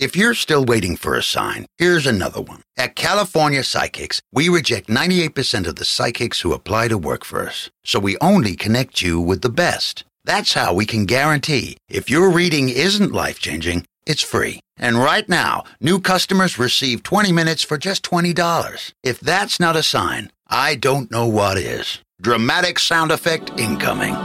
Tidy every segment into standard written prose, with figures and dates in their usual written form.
If you're still waiting for a sign, here's another one. At California Psychics, we reject 98% of the psychics who apply to work for us. So we only connect you with the best. That's how we can guarantee if your reading isn't life-changing, it's free. And right now, new customers receive 20 minutes for just $20. If that's not a sign, I don't know what is. Dramatic sound effect incoming.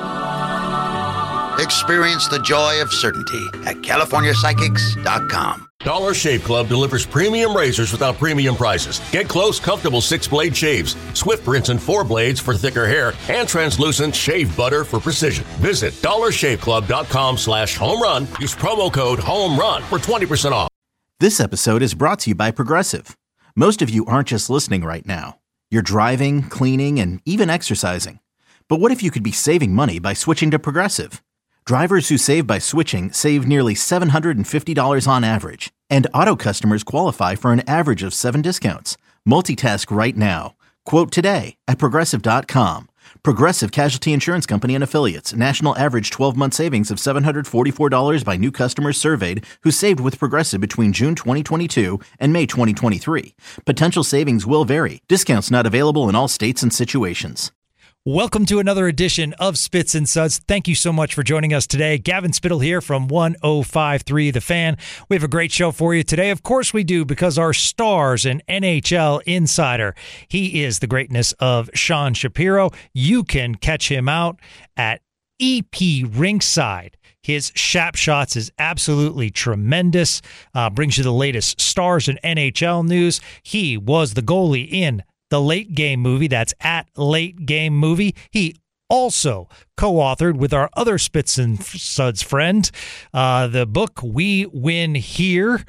Experience the joy of certainty at CaliforniaPsychics.com. Dollar Shave Club delivers premium razors without premium prices. Get close, comfortable 6-blade shaves, swift rinse and 4 blades for thicker hair, and translucent shave butter for precision. Visit dollarshaveclub.com/home run. Use promo code HOMERUN for 20% off. This episode is brought to you by Progressive. Most of you aren't just listening right now. You're driving, cleaning, and even exercising. But what if you could be saving money by switching to Progressive? Drivers who save by switching save nearly $750 on average, and auto customers qualify for an average of 7 discounts. Multitask right now. Quote today at Progressive.com. Progressive Casualty Insurance Company and Affiliates. National average 12-month savings of $744 by new customers surveyed who saved with Progressive between June 2022 and May 2023. Potential savings will vary. Discounts not available in all states and situations. Welcome to another edition of Spits and Suds. Thank you so much for joining us today. Gavin Spittle here from 105.3 The Fan. We have a great show for you today. Of course we do, because our stars and NHL insider, he is the greatness of Sean Shapiro. You can catch him out at EP Rinkside. His Shap Shots is absolutely tremendous. Brings you the latest stars and NHL news. He was the goalie in The Late Game Movie. That's at Late Game Movie. He also co-authored with our other Spits and Suds friend the book We Win Here.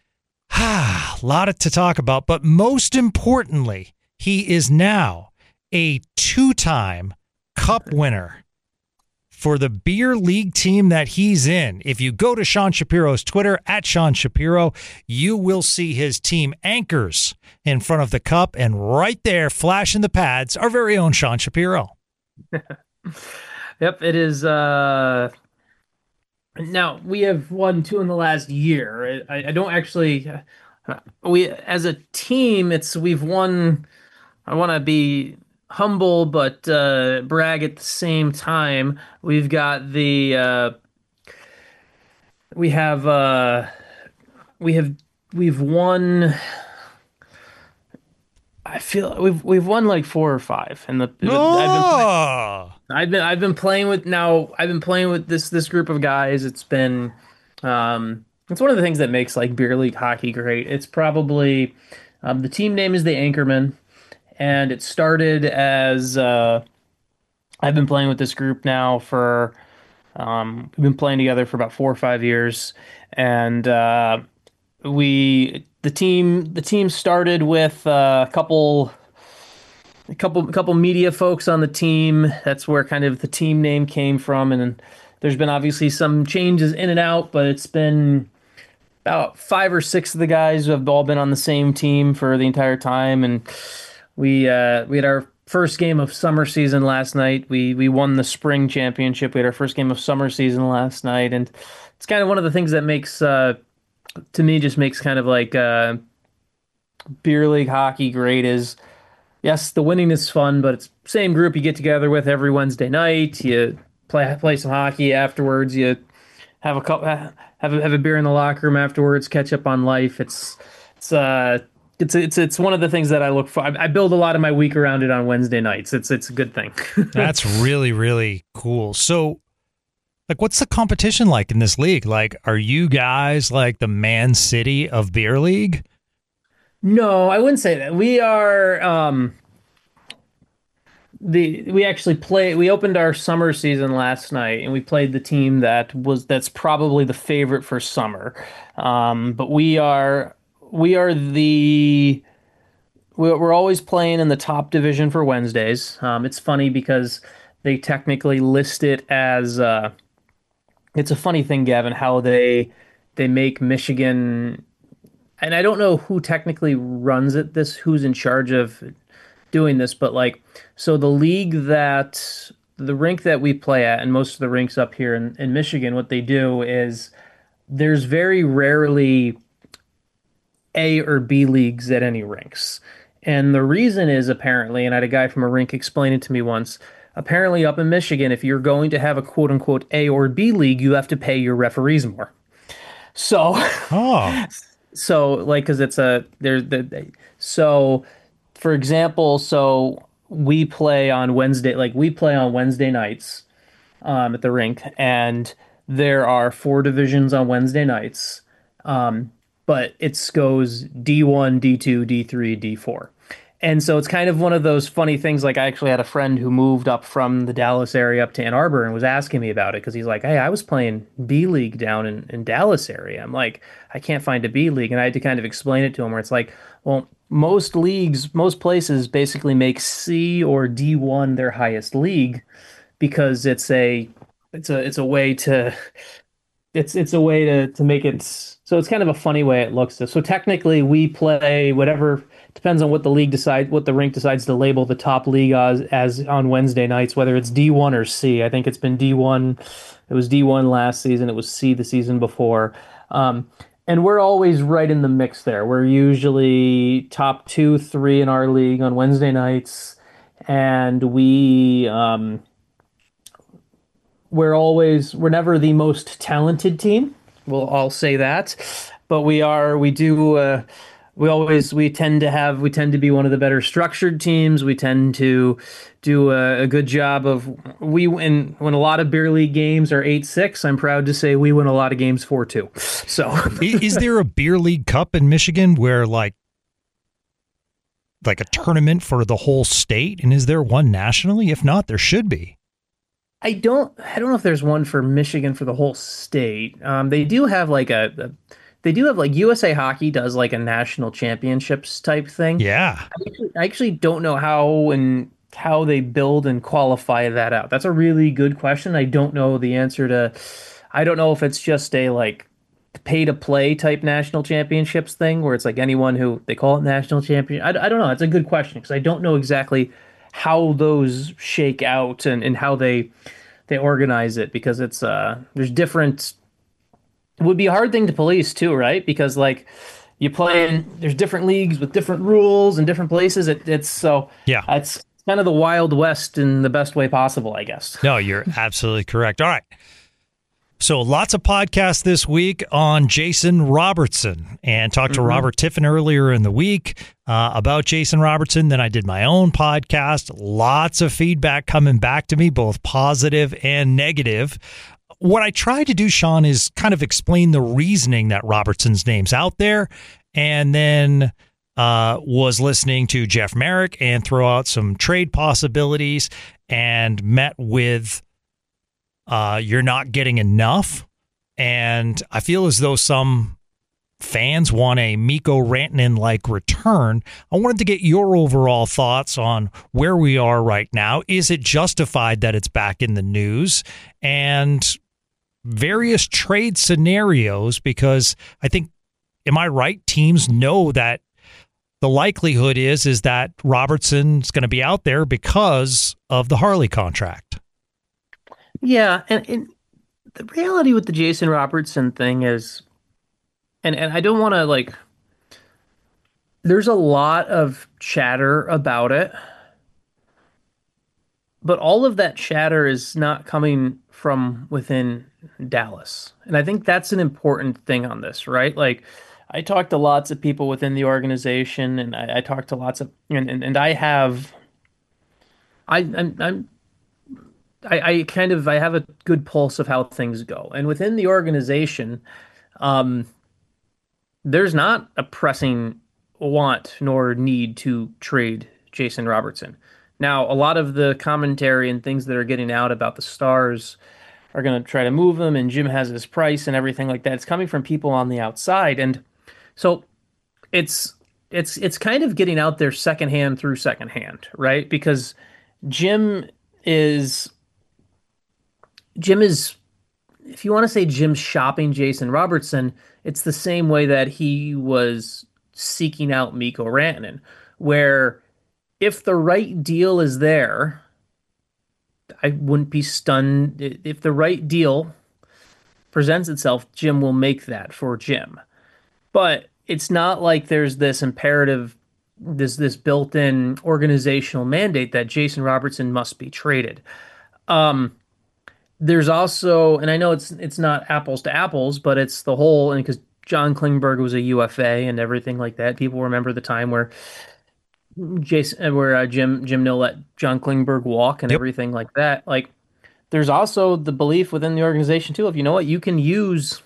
A lot to talk about, but most importantly, he is now a 2-time Cup winner for the beer league team that he's in. If you go to Sean Shapiro's Twitter, at Sean Shapiro, you will see his team anchors in front of the cup, and right there, flashing the pads, our very own Sean Shapiro. Yep, it is. Now, we have won 2 in the last year. I don't actually... we, as a team, we've won... I want to be humble, but brag at the same time. We've got the... we've won... I feel we've won like 4 or 5, and I've been playing with this group of guys. It's been it's one of the things that makes like beer league hockey great. It's probably the team name is the Anchormen, and it started as I've been playing with this group now for we've been playing together for about 4 or 5 years, and the team started with a couple media folks on the team. That's where kind of the team name came from, and there's been obviously some changes in and out, but it's been about 5 or 6 of the guys who have all been on the same team for the entire time. And we had our first game of summer season last night. We won the spring championship. We had our first game of summer season last night, and it's kind of one of the things that makes to me just makes kind of like beer league hockey great. Is yes, the winning is fun, but it's same group you get together with every Wednesday night. You play some hockey afterwards. You have have a beer in the locker room afterwards. Catch up on life. It's one of the things that I look for. I build a lot of my week around it on Wednesday nights. It's a good thing. That's really, really cool. So, like, what's the competition like in this league? Like, are you guys like the Man City of beer league? No, I wouldn't say that. We are we opened our summer season last night, and we played the team that's probably the favorite for summer. But we're always playing in the top division for Wednesdays. It's funny because they technically list it as it's a funny thing, Gavin, how they make Michigan, and I don't know who technically runs it, who's in charge of doing this, but like, so the rink that we play at, and most of the rinks up here in Michigan, what they do is there's very rarely A or B leagues at any rinks. And the reason is apparently, and I had a guy from a rink explain it to me once, apparently up in Michigan, if you're going to have a quote unquote A or B league, you have to pay your referees more. So, Oh, so like, because it's a, so for example, so we play on Wednesday nights at the rink, and there are four divisions on Wednesday nights. But it goes D1, D2, D3, D4. And so it's kind of one of those funny things. Like I actually had a friend who moved up from the Dallas area up to Ann Arbor and was asking me about it because he's like, "Hey, I was playing B League down in Dallas area." I'm like, "I can't find a B League," and I had to kind of explain it to him where it's like, well, most leagues, most places basically make C or D1 their highest league because it's a way to it's a way to make it so it's kind of a funny way it looks. So technically we play whatever depends on what the rink decides to label the top league as on Wednesday nights, whether it's D1 or C. I think it's been D1. It was D1 last season. It was C the season before. And we're always right in the mix there. We're usually top two, three in our league on Wednesday nights, and we're never the most talented team. We'll all say that, but we tend to be one of the better structured teams. We tend to do a good job of we win when a lot of beer league games are 8-6. I'm proud to say we win a lot of games 4-2. So is there a beer league cup in Michigan where like a tournament for the whole state? And is there one nationally? If not, there should be. I don't know if there's one for Michigan for the whole state. They do have like they do have like USA Hockey does like a national championships type thing. Yeah. I actually don't know how they build and qualify that out. That's a really good question. I don't know the answer to. I don't know if it's just a like pay to play type national championships thing where it's like anyone who they call it national champion. I don't know. It's a good question because I don't know exactly how those shake out and how they organize it because it's there's different it would be a hard thing to police too, right? Because like there's different leagues with different rules and different places. It's so yeah, it's kind of the Wild West in the best way possible, I guess. No, you're absolutely correct. All right. So lots of podcasts this week on Jason Robertson, and talked to Robert Tiffin earlier in the week about Jason Robertson. Then I did my own podcast. Lots of feedback coming back to me, both positive and negative. What I try to do, Sean, is kind of explain the reasoning that Robertson's name's out there, and then was listening to Jeff Merrick and throw out some trade possibilities and met with you're not getting enough. And I feel as though some fans want a Mikko Rantanen-like return. I wanted to get your overall thoughts on where we are right now. Is it justified that it's back in the news? And various trade scenarios, because I think, am I right? Teams know that the likelihood is that Robertson's going to be out there because of the Harley contract. Yeah, and the reality with the Jason Robertson thing is, and I don't want to like, there's a lot of chatter about it, but all of that chatter is not coming from within Dallas. And I think that's an important thing on this, right? Like, I talked to lots of people within the organization, and I talked to lots of, and I have, I have a good pulse of how things go. And within the organization, there's not a pressing want nor need to trade Jason Robertson. Now, a lot of the commentary and things that are getting out about the Stars are going to try to move him, and Jim has his price and everything like that. It's coming from people on the outside, and so it's kind of getting out there secondhand through secondhand, right? Because Jim is, if you want to say Jim's shopping Jason Robertson, it's the same way that he was seeking out Mikko Rantanen, where if the right deal is there, I wouldn't be stunned. If the right deal presents itself, Jim will make that for Jim. But it's not like there's this imperative, this built-in organizational mandate that Jason Robertson must be traded. There's also, and I know it's not apples to apples, but it's the whole, and because John Klingberg was a UFA and everything like that. People remember the time where Jim Nill let John Klingberg walk and everything like that. Like, there's also the belief within the organization too, of, you know what, you can use,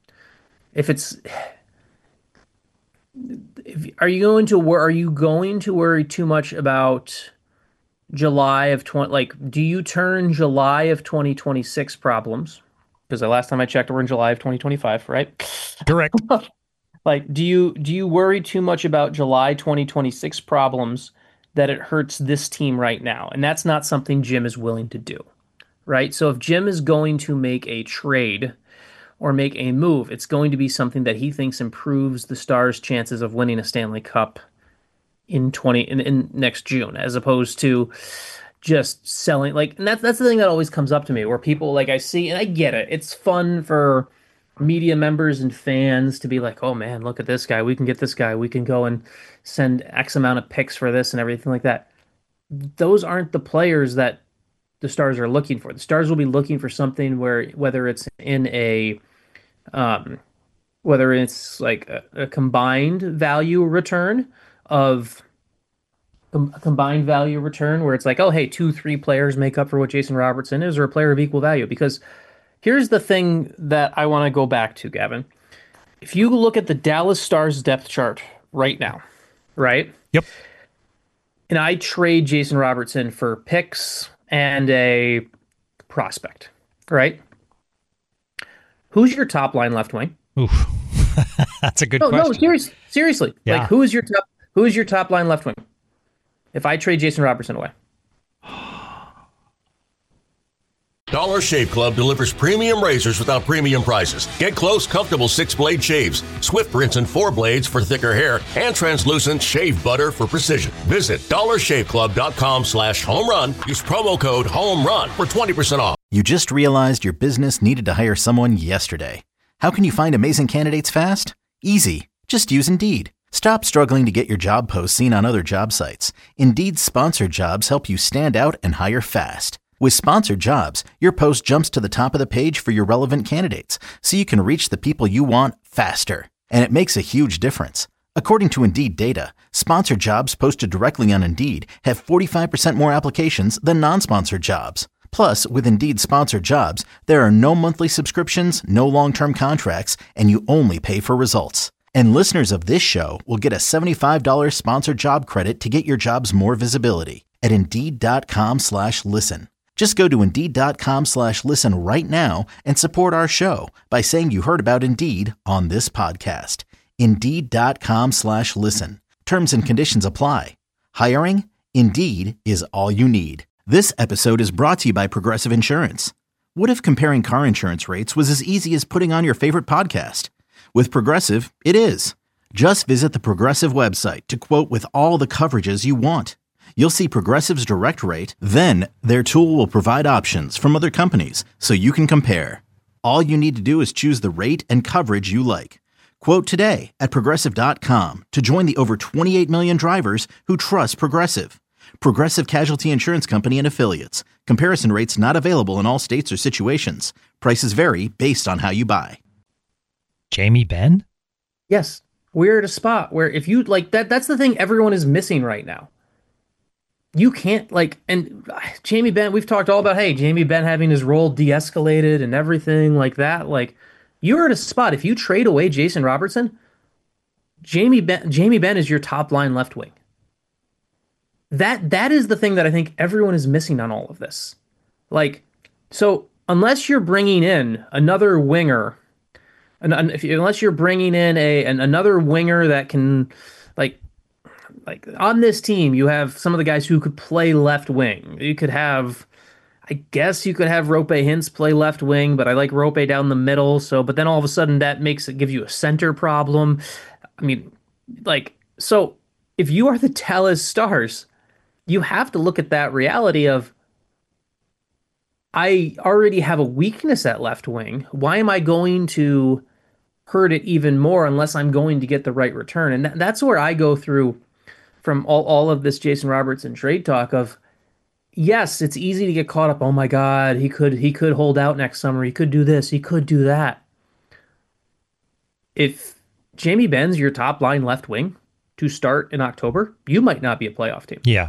are you going to worry too much about July of 20, like, do you turn July of 2026 problems? Because the last time I checked, we're in July of 2025, right? Correct. Like, do you worry too much about July 2026 problems that it hurts this team right now? And that's not something Jim is willing to do, right? So if Jim is going to make a trade or make a move, it's going to be something that he thinks improves the Stars' chances of winning a Stanley Cup in next June, as opposed to just selling. Like, and that's the thing that always comes up to me, where people, like, I see, and I get it, it's fun for media members and fans to be like, oh man, look at this guy, we can get this guy, we can go and send X amount of picks for this and everything like that. Those aren't the players that the Stars are looking for. The Stars will be looking for something where, whether it's like a combined value return of a combined value return, where it's like, oh, hey, 2-3 players make up for what Jason Robertson is, or a player of equal value. Because here's the thing that I want to go back to, Gavin. If you look at the Dallas Stars depth chart right now, right? Yep. And I trade Jason Robertson for picks and a prospect, right? Who's your top line left wing? Oof. That's a good question. No, seriously. Yeah. Like, who is your top line left wing? If I trade Jason Robertson away. Dollar Shave Club delivers premium razors without premium prices. Get close, comfortable 6-blade shaves, Swift rinse and 4 blades for thicker hair, and translucent shave butter for precision. Visit dollarshaveclub.com/home run. Use promo code HOMERUN for 20% off. You just realized your business needed to hire someone yesterday. How can you find amazing candidates fast? Easy. Just use Indeed. Stop struggling to get your job posts seen on other job sites. Indeed's sponsored jobs help you stand out and hire fast. With sponsored jobs, your post jumps to the top of the page for your relevant candidates, so you can reach the people you want faster. And it makes a huge difference. According to Indeed data, sponsored jobs posted directly on Indeed have 45% more applications than non-sponsored jobs. Plus, with Indeed sponsored jobs, there are no monthly subscriptions, no long-term contracts, and you only pay for results. And listeners of this show will get a $75 sponsored job credit to get your jobs more visibility at Indeed.com/listen. Just go to Indeed.com/listen right now and support our show by saying you heard about Indeed on this podcast. Indeed.com/listen. Terms and conditions apply. Hiring? Indeed is all you need. This episode is brought to you by Progressive Insurance. What if comparing car insurance rates was as easy as putting on your favorite podcast? With Progressive, it is. Just visit the Progressive website to quote with all the coverages you want. You'll see Progressive's direct rate, then their tool will provide options from other companies so you can compare. All you need to do is choose the rate and coverage you like. Quote today at Progressive.com to join the over 28 million drivers who trust Progressive. Progressive Casualty Insurance Company and Affiliates. Comparison rates not available in all states or situations. Prices vary based on how you buy. Jamie Benn? Yes. We're at a spot where, if you like that's the thing everyone is missing right now. You can't, like, and Jamie Benn, we've talked all about, hey, Jamie Benn having his role de-escalated and everything like that. Like, you're at a spot, if you trade away Jason Robertson, Jamie Benn is your top line left wing. That is the thing that I think everyone is missing on all of this. Like, so unless you're bringing in another winger, unless you're bringing in another winger that can, like on this team, you have some of the guys who could play left wing. You could have, I guess you could have Roope Hintz play left wing, but I like Roope down the middle. So, but then all of a sudden that give you a center problem. I mean, like, so if you are the Dallas Stars, you have to look at that reality of, I already have a weakness at left wing. Why am I going to hurt it even more unless I'm going to get the right return. And that's where I go through from all of this Jason Robertson trade talk of, yes, it's easy to get caught up. Oh my God, he could hold out next summer. He could do this. He could do that. If Jamie Benn's your top line left wing to start in October, you might not be a playoff team. Yeah,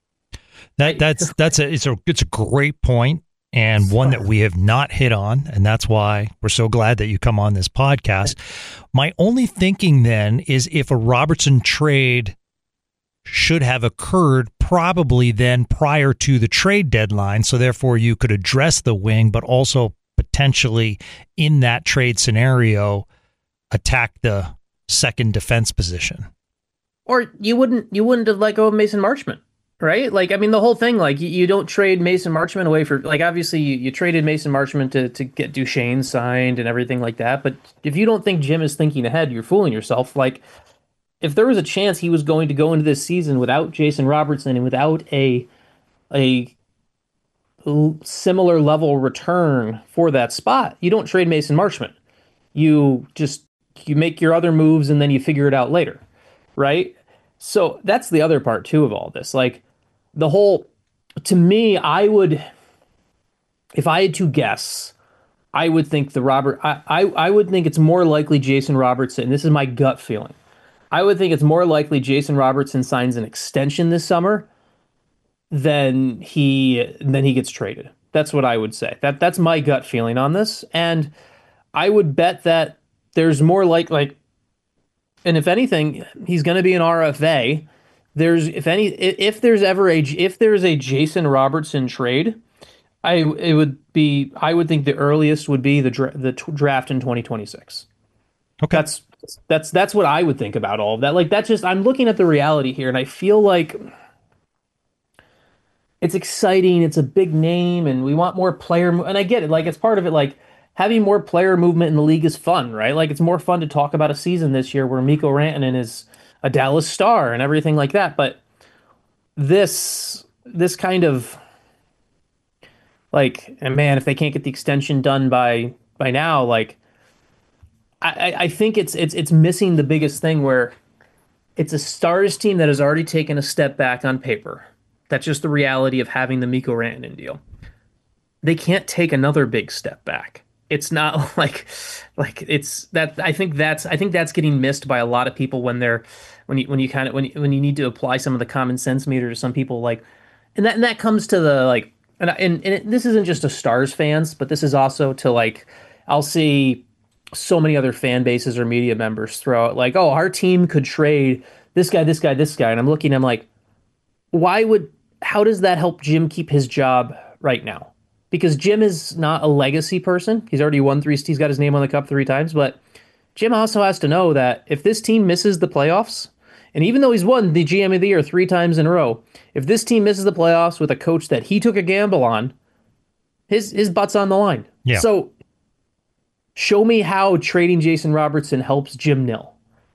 it's a great point, and one that we have not hit on, and that's why we're so glad that you come on this podcast. My only thinking then is if a Robertson trade should have occurred probably then prior to the trade deadline, so therefore you could address the wing, but also potentially in that trade scenario attack the second defense position. Or you wouldn't have let go of Mason Marchment, right? Like, I mean, the whole thing, like, you don't trade Mason Marchment away for, like, obviously you traded Mason Marchment to get Duchesne signed and everything like that. But if you don't think Jim is thinking ahead, you're fooling yourself. Like, if there was a chance he was going to go into this season without Jason Robertson and without a similar level return for that spot, you don't trade Mason Marchment. You make your other moves and then you figure it out later, right? So that's the other part too of all this. Like, to me, if I had to guess, I would think I would think it's more likely Jason Robertson. This is my gut feeling. I would think it's more likely Jason Robertson signs an extension this summer than he gets traded. That's what I would say. That's my gut feeling on this. And I would bet that there's more like, and if anything, he's going to be an RFA. If there's a Jason Robertson trade, I would think the earliest would be the draft in 2026. Okay. That's what I would think about all of that. Like, that's just, I'm looking at the reality here, and I feel like it's exciting. It's a big name, and we want more player. And I get it. Like, it's part of it. Like, having more player movement in the league is fun, right? Like, it's more fun to talk about a season this year where Mikko Rantanen is a Dallas Star and everything like that. But this kind of, like, and man, if they can't get the extension done by now, like, I think it's missing the biggest thing, where it's a Stars team that has already taken a step back on paper. That's just the reality of having the Mikko Rantanen deal. They can't take another big step back. It's not like it's that. I think that's getting missed by a lot of people when you need to apply some of the common sense meter to some people, like, and that comes to the, like, and this isn't just to Stars fans, but this is also to, like, I'll see so many other fan bases or media members throw out, like, oh, our team could trade this guy, and I'm like, how does that help Jim keep his job right now? Because Jim is not a legacy person. He's already won he's got his name on the cup 3 times, but Jim also has to know that if this team misses the playoffs, and even though he's won the GM of the Year 3 times in a row, if this team misses the playoffs with a coach that he took a gamble on, his butt's on the line. Yeah. So show me how trading Jason Robertson helps Jim Nill.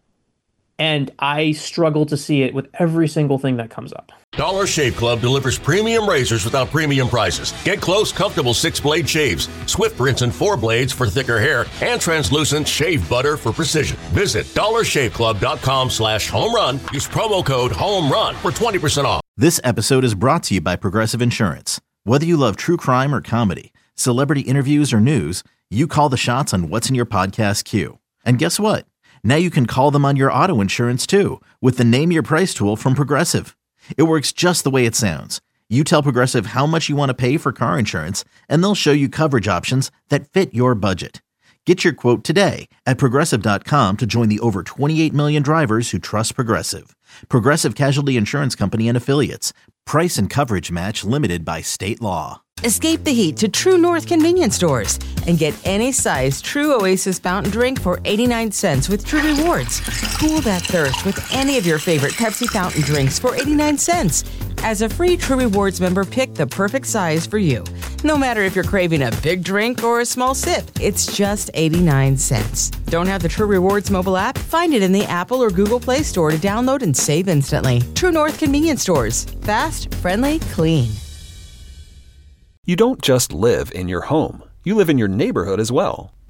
And I struggle to see it with every single thing that comes up. Dollar Shave Club delivers premium razors without premium prices. Get close, comfortable 6-blade shaves, Swift rinse and 4 blades for thicker hair, and translucent shave butter for precision. Visit dollarshaveclub.com/homerun. Use promo code HOMERUN for 20% off. This episode is brought to you by Progressive Insurance. Whether you love true crime or comedy, celebrity interviews or news, you call the shots on what's in your podcast queue. And guess what? Now you can call them on your auto insurance too, with the Name Your Price tool from Progressive. It works just the way it sounds. You tell Progressive how much you want to pay for car insurance, and they'll show you coverage options that fit your budget. Get your quote today at Progressive.com to join the over 28 million drivers who trust Progressive. Progressive Casualty Insurance Company and Affiliates. Price and coverage match limited by state law. Escape the heat to True North convenience stores and get any size True Oasis fountain drink for 89 cents with True Rewards. Cool that thirst with any of your favorite Pepsi fountain drinks for 89 cents. As a free True Rewards member, pick the perfect size for you. No matter if you're craving a big drink or a small sip, it's just 89 cents. Don't have the True Rewards mobile app? Find it in the Apple or Google Play Store to download and save instantly. True North convenience stores. Fast, friendly, clean. You don't just live in your home. You live in your neighborhood as well.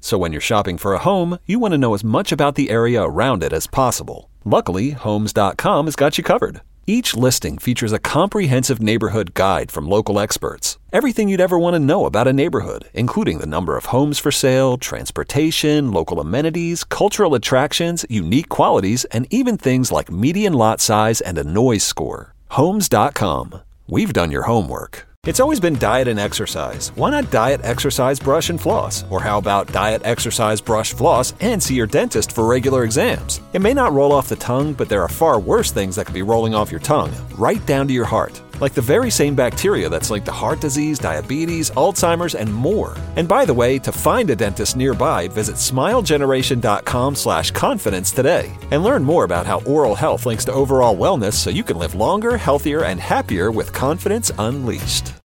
So when you're shopping for a home, you want to know as much about the area around it as possible. Luckily, Homes.com has got you covered. Each listing features a comprehensive neighborhood guide from local experts. Everything you'd ever want to know about a neighborhood, including the number of homes for sale, transportation, local amenities, cultural attractions, unique qualities, and even things like median lot size and a noise score. Homes.com. We've done your homework. It's always been diet and exercise. Why not diet, exercise, brush, and floss? Or how about diet, exercise, brush, floss, and see your dentist for regular exams? It may not roll off the tongue, but there are far worse things that could be rolling off your tongue, right down to your heart. Like the very same bacteria that's linked to heart disease, diabetes, Alzheimer's, and more. And by the way, to find a dentist nearby, visit smilegeneration.com/confidence today and learn more about how oral health links to overall wellness so you can live longer, healthier, and happier with confidence unleashed.